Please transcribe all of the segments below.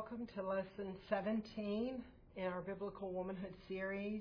welcome to Lesson 17 in our Biblical Womanhood series.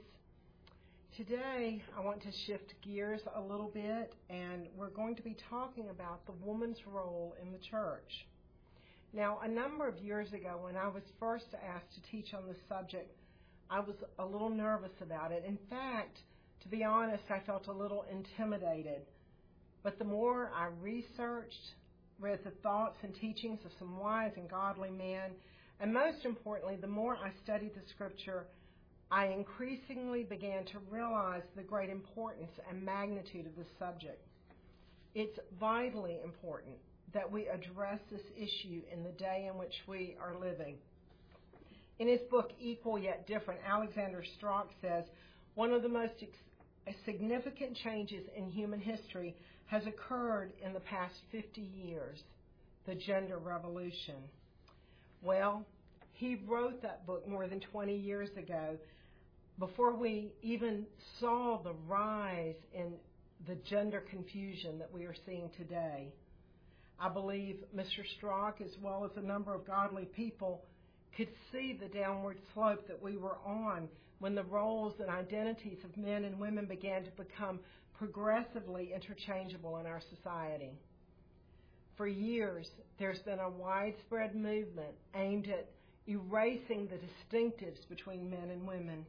Today, I want to shift gears a little bit, and we're going to be talking about the woman's role in the church. Now, a number of years ago, when I was first asked to teach on this subject, I was a little nervous about it. In fact, to be honest, I felt a little intimidated. But the more I researched, read the thoughts and teachings of some wise and godly men, and most importantly, the more I studied the Scripture, I increasingly began to realize the great importance and magnitude of this subject. It's vitally important that we address this issue in the day in which we are living. In his book, Equal Yet Different, Alexander Strauch says, one of the most significant changes in human history has occurred in the past 50 years, the gender revolution. Well, he wrote that book more than 20 years ago, before we even saw the rise in the gender confusion that we are seeing today. I believe Mr. Strauch, as well as a number of godly people, could see the downward slope that we were on when the roles and identities of men and women began to become progressively interchangeable in our society. For years, there's been a widespread movement aimed at erasing the distinctives between men and women.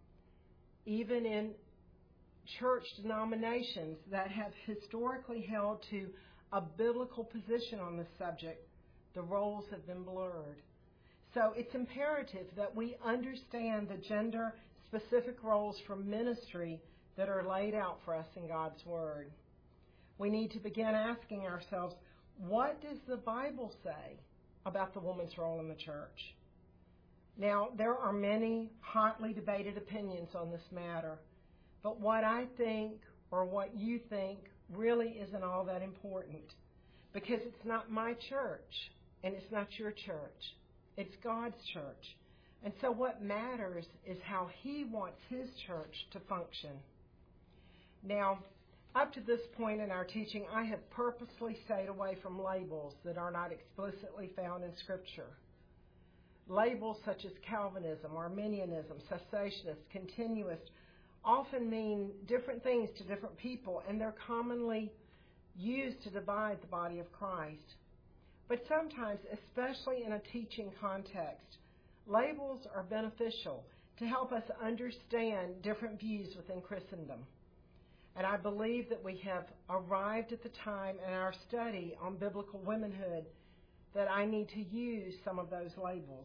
Even in church denominations that have historically held to a biblical position on this subject, the roles have been blurred. So it's imperative that we understand the gender-specific roles from ministry that are laid out for us in God's Word. We need to begin asking ourselves, what does the Bible say about the woman's role in the church? Now, there are many hotly debated opinions on this matter, but what I think or what you think really isn't all that important, because it's not my church and it's not your church. It's God's church. And so what matters is how He wants His church to function. Now, up to this point in our teaching, I have purposely stayed away from labels that are not explicitly found in Scripture. Labels such as Calvinism, Arminianism, cessationist, continuist often mean different things to different people, and they're commonly used to divide the body of Christ. But sometimes, especially in a teaching context, labels are beneficial to help us understand different views within Christendom. And I believe that we have arrived at the time in our study on biblical womanhood that I need to use some of those labels.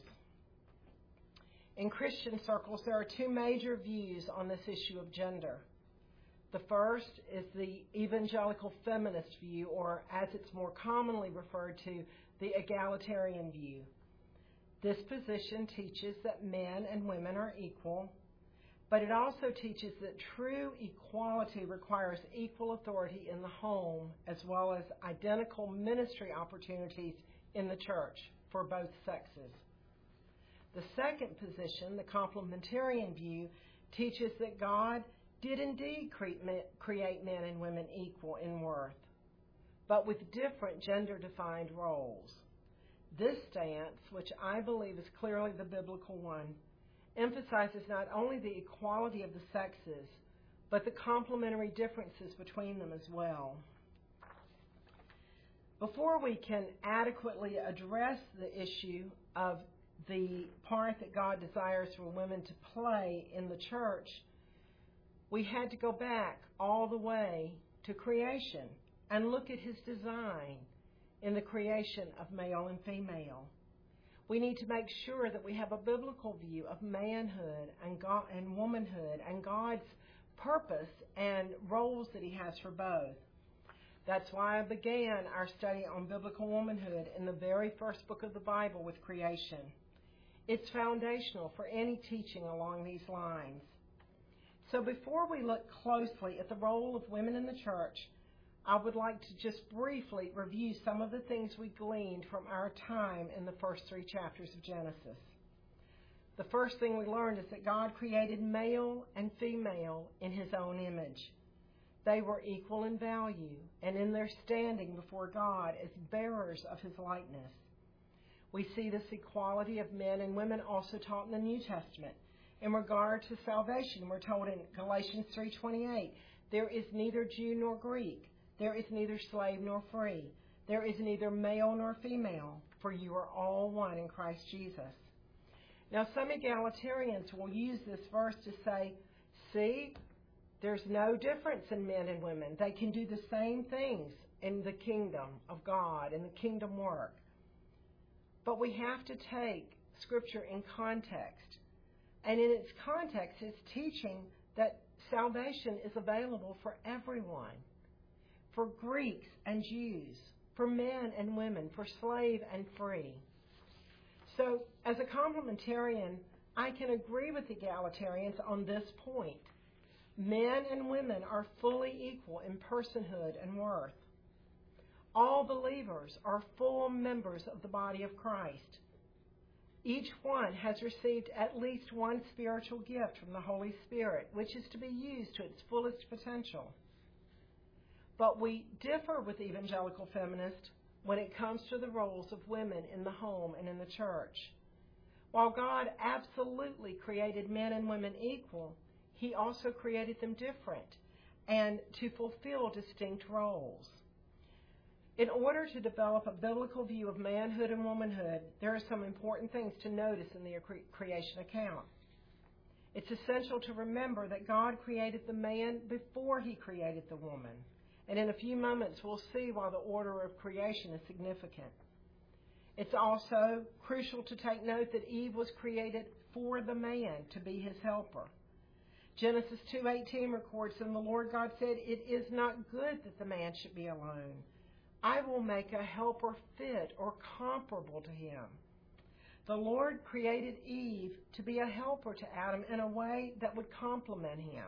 In Christian circles, there are two major views on this issue of gender. The first is the evangelical feminist view, or as it's more commonly referred to, the egalitarian view. This position teaches that men and women are equal, but it also teaches that true equality requires equal authority in the home as well as identical ministry opportunities in the church for both sexes. The second position, the complementarian view, teaches that God did indeed create men and women equal in worth, but with different gender-defined roles. This stance, which I believe is clearly the biblical one, emphasizes not only the equality of the sexes, but the complementary differences between them as well. Before we can adequately address the issue of the part that God desires for women to play in the church, we had to go back all the way to creation and look at His design in the creation of male and female. We need to make sure that we have a biblical view of manhood and womanhood and God's purpose and roles that He has for both. That's why I began our study on biblical womanhood in the very first book of the Bible with creation. It's foundational for any teaching along these lines. So before we look closely at the role of women in the church, I would like to just briefly review some of the things we gleaned from our time in the first 3 chapters of Genesis. The first thing we learned is that God created male and female in His own image. They were equal in value and in their standing before God as bearers of His likeness. We see this equality of men and women also taught in the New Testament. In regard to salvation, we're told in Galatians 3:28, there is neither Jew nor Greek, there is neither slave nor free, there is neither male nor female, for you are all one in Christ Jesus. Now, some egalitarians will use this verse to say, see, there's no difference in men and women. They can do the same things in the kingdom of God, in the kingdom work. But we have to take Scripture in context. And in its context, it's teaching that salvation is available for everyone, for Greeks and Jews, for men and women, for slave and free. So, as a complementarian, I can agree with egalitarians on this point. Men and women are fully equal in personhood and worth. All believers are full members of the body of Christ. Each one has received at least one spiritual gift from the Holy Spirit, which is to be used to its fullest potential. But we differ with evangelical feminists when it comes to the roles of women in the home and in the church. While God absolutely created men and women equal, He also created them different and to fulfill distinct roles. In order to develop a biblical view of manhood and womanhood, there are some important things to notice in the creation account. It's essential to remember that God created the man before He created the woman. And in a few moments, we'll see why the order of creation is significant. It's also crucial to take note that Eve was created for the man to be his helper. Genesis 2:18 records, and the Lord God said, it is not good that the man should be alone. I will make a helper fit or comparable to him. The Lord created Eve to be a helper to Adam in a way that would complement him.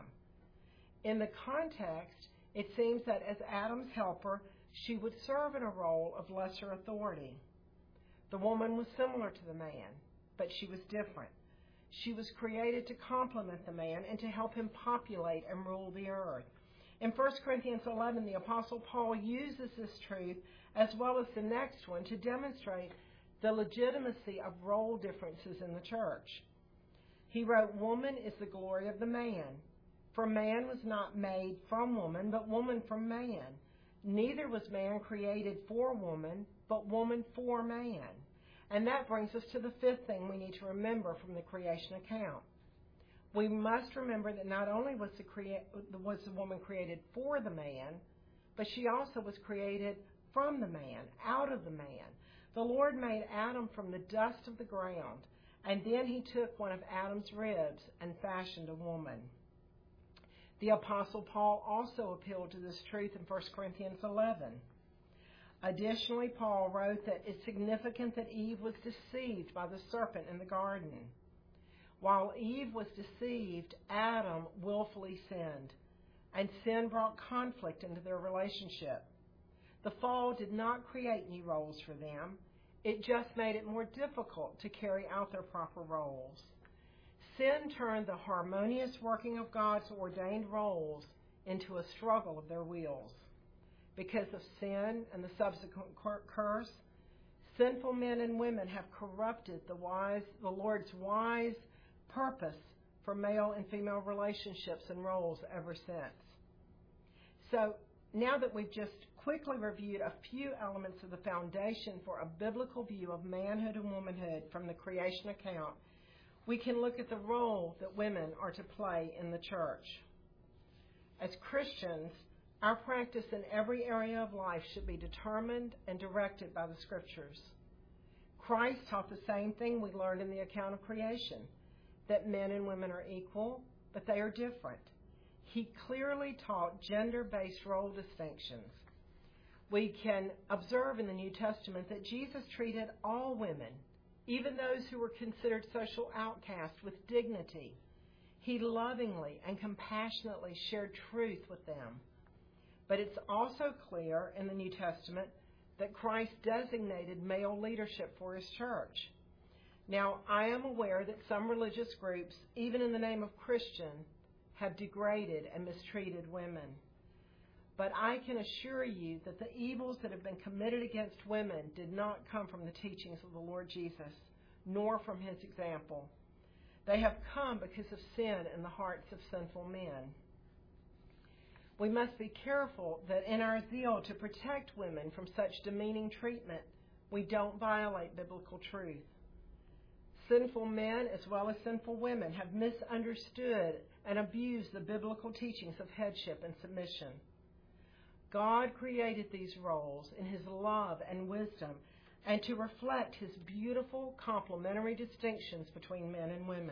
In the context, it seems that as Adam's helper, she would serve in a role of lesser authority. The woman was similar to the man, but she was different. She was created to complement the man and to help him populate and rule the earth. In 1 Corinthians 11, the Apostle Paul uses this truth, as well as the next one, to demonstrate the legitimacy of role differences in the church. He wrote, woman is the glory of the man. For man was not made from woman, but woman from man. Neither was man created for woman, but woman for man. And that brings us to the fifth thing we need to remember from the creation account. We must remember that not only was the woman created for the man, but she also was created from the man, out of the man. The Lord made Adam from the dust of the ground, and then He took one of Adam's ribs and fashioned a woman. The Apostle Paul also appealed to this truth in 1 Corinthians 11. Additionally, Paul wrote that it's significant that Eve was deceived by the serpent in the garden. While Eve was deceived, Adam willfully sinned, and sin brought conflict into their relationship. The fall did not create new roles for them. It just made it more difficult to carry out their proper roles. Sin turned the harmonious working of God's ordained roles into a struggle of their wills. Because of sin and the subsequent curse, sinful men and women have corrupted the Lord's wise purpose for male and female relationships and roles ever since. So now that we've just quickly reviewed a few elements of the foundation for a biblical view of manhood and womanhood from the creation account, we can look at the role that women are to play in the church. As Christians, our practice in every area of life should be determined and directed by the Scriptures. Christ taught the same thing we learned in the account of creation, that men and women are equal, but they are different. He clearly taught gender-based role distinctions. We can observe in the New Testament that Jesus treated all women, even those who were considered social outcasts, with dignity. He lovingly and compassionately shared truth with them. But it's also clear in the New Testament that Christ designated male leadership for His church. Now, I am aware that some religious groups, even in the name of Christian, have degraded and mistreated women. But I can assure you that the evils that have been committed against women did not come from the teachings of the Lord Jesus, nor from his example. They have come because of sin in the hearts of sinful men. We must be careful that in our zeal to protect women from such demeaning treatment, we don't violate biblical truth. Sinful men as well as sinful women have misunderstood and abused the biblical teachings of headship and submission. God created these roles in his love and wisdom and to reflect his beautiful complementary distinctions between men and women.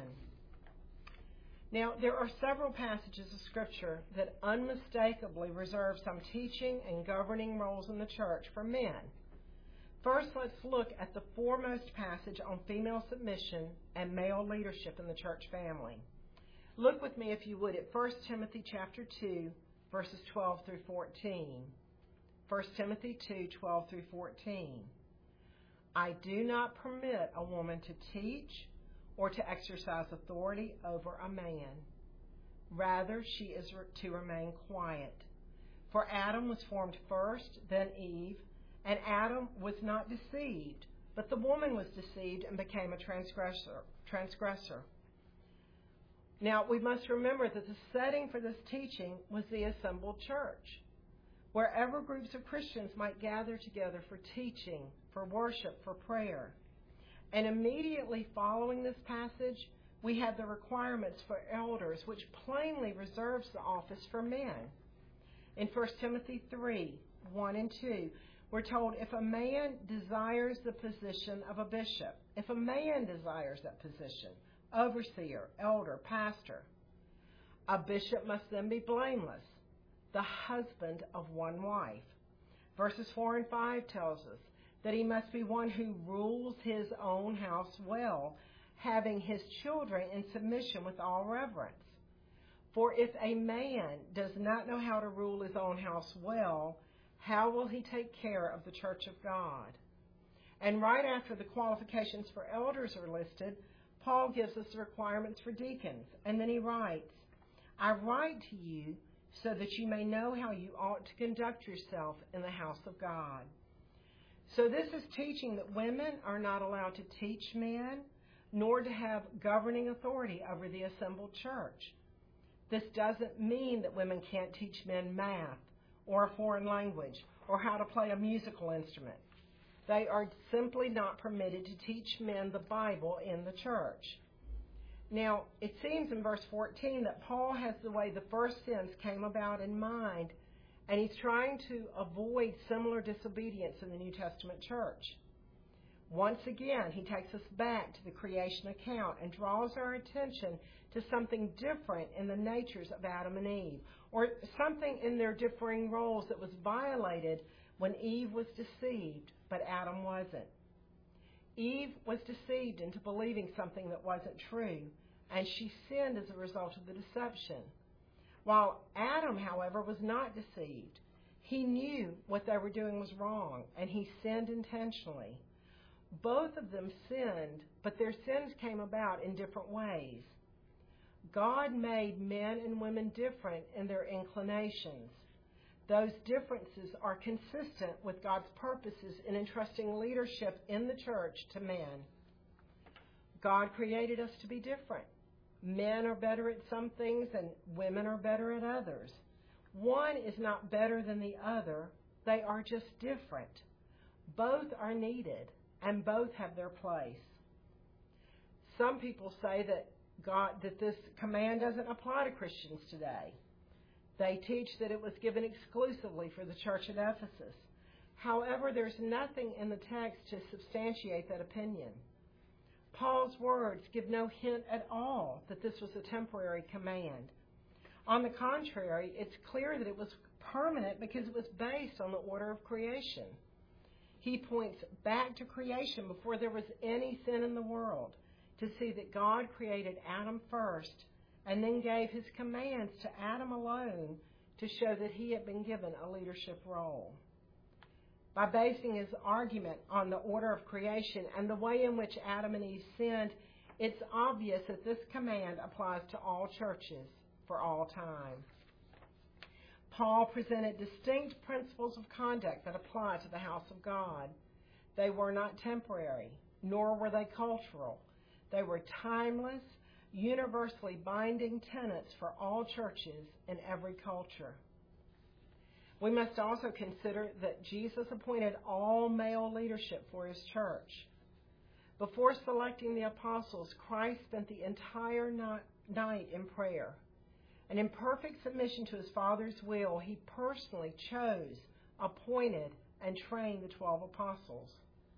Now, there are several passages of Scripture that unmistakably reserve some teaching and governing roles in the church for men. First, let's look at the foremost passage on female submission and male leadership in the church family. Look with me, if you would, at 1 Timothy chapter 2, verses 12 through 14. 1 Timothy 2, 12 through 14. I do not permit a woman to teach or to exercise authority over a man. Rather, she is to remain quiet. For Adam was formed first, then Eve, and Adam was not deceived, but the woman was deceived and became a transgressor. Now, we must remember that the setting for this teaching was the assembled church, wherever groups of Christians might gather together for teaching, for worship, for prayer. And immediately following this passage, we have the requirements for elders, which plainly reserves the office for men. In 1 Timothy 3, 1 and 2, we're told if a man desires the position of a bishop, if a man desires that position, overseer, elder, pastor, a bishop must then be blameless, the husband of one wife. Verses 4 and 5 tells us that he must be one who rules his own house well, having his children in submission with all reverence. For if a man does not know how to rule his own house well, how will he take care of the church of God? And right after the qualifications for elders are listed, Paul gives us the requirements for deacons. And then he writes, I write to you so that you may know how you ought to conduct yourself in the house of God. So this is teaching that women are not allowed to teach men, nor to have governing authority over the assembled church. This doesn't mean that women can't teach men math, or a foreign language, or how to play a musical instrument. They are simply not permitted to teach men the Bible in the church. Now, it seems in verse 14 that Paul has the way the first sins came about in mind, and he's trying to avoid similar disobedience in the New Testament church. Once again, he takes us back to the creation account and draws our attention to something different in the natures of Adam and Eve, or something in their differing roles that was violated when Eve was deceived, but Adam wasn't. Eve was deceived into believing something that wasn't true, and she sinned as a result of the deception. While Adam, however, was not deceived. He knew what they were doing was wrong, and he sinned intentionally. Both of them sinned, but their sins came about in different ways. God made men and women different in their inclinations. Those differences are consistent with God's purposes in entrusting leadership in the church to men. God created us to be different. Men are better at some things and women are better at others. One is not better than the other. They are just different. Both are needed and both have their place. Some people say that this command doesn't apply to Christians today. They teach that it was given exclusively for the church at Ephesus. However, there's nothing in the text to substantiate that opinion. Paul's words give no hint at all that this was a temporary command. On the contrary, it's clear that it was permanent because it was based on the order of creation. He points back to creation before there was any sin in the world to see that God created Adam first and then gave his commands to Adam alone to show that he had been given a leadership role. By basing his argument on the order of creation and the way in which Adam and Eve sinned, it's obvious that this command applies to all churches for all time. Paul presented distinct principles of conduct that apply to the house of God. They were not temporary, nor were they cultural. They were timeless, universally binding tenets for all churches in every culture. We must also consider that Jesus appointed all male leadership for his church. Before selecting the apostles, Christ spent the entire night in prayer. And in perfect submission to his Father's will, he personally chose, appointed, and trained the 12 apostles.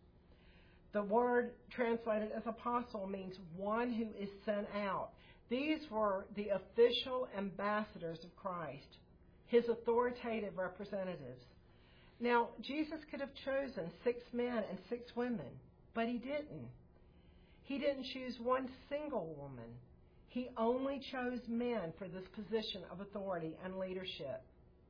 The word translated as apostle means one who is sent out. These were the official ambassadors of Christ, his authoritative representatives. Now, Jesus could have chosen 6 men and 6 women, but he didn't. He didn't choose one single woman. He only chose men for this position of authority and leadership.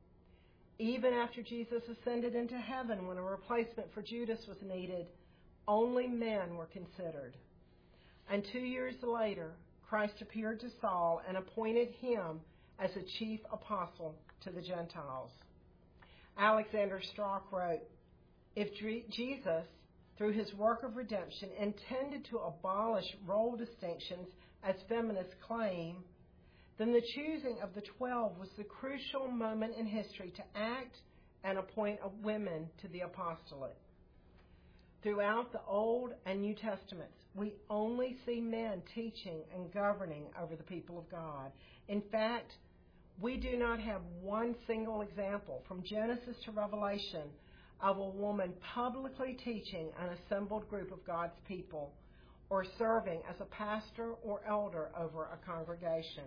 Even after Jesus ascended into heaven, when a replacement for Judas was needed, only men were considered. And 2 years later, Christ appeared to Saul and appointed him as a chief apostle to the Gentiles. Alexander Strauch wrote, "If Jesus, through his work of redemption, intended to abolish role distinctions as feminists claim, then the choosing of the 12 was the crucial moment in history to act and appoint women to the apostolate. Throughout the Old and New Testaments, we only see men teaching and governing over the people of God. In fact, we do not have one single example from Genesis to Revelation of a woman publicly teaching an assembled group of God's people or serving as a pastor or elder over a congregation.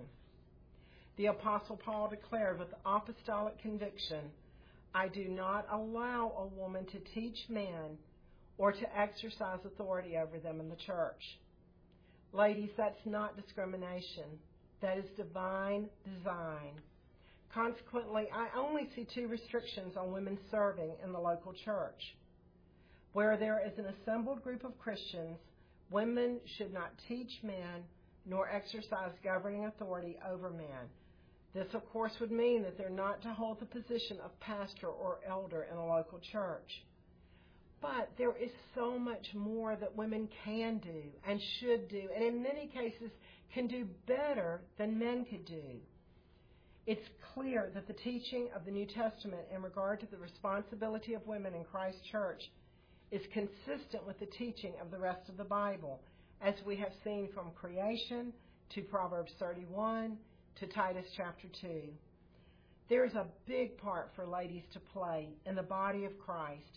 The Apostle Paul declared with apostolic conviction, "I do not allow a woman to teach men or to exercise authority over them in the church." Ladies, that's not discrimination. That is divine design. Consequently, I only see 2 restrictions on women serving in the local church. Where there is an assembled group of Christians, women should not teach men nor exercise governing authority over men. This, of course, would mean that they're not to hold the position of pastor or elder in a local church. But there is so much more that women can do and should do, and in many cases can do better than men could do. It's clear that the teaching of the New Testament in regard to the responsibility of women in Christ's church is consistent with the teaching of the rest of the Bible, as we have seen from creation to Proverbs 31 to Titus chapter 2. There's a big part for ladies to play in the body of Christ.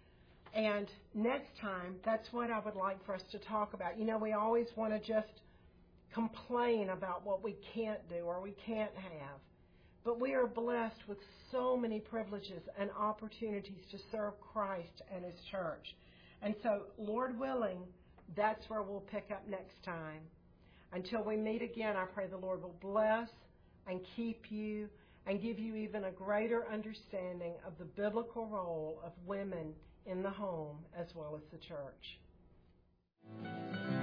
And next time, that's what I would like for us to talk about. You know, we always want to just complain about what we can't do or we can't have. But we are blessed with so many privileges and opportunities to serve Christ and his church. And so, Lord willing, that's where we'll pick up next time. Until we meet again, I pray the Lord will bless and keep you and give you even a greater understanding of the biblical role of women in the home as well as the church.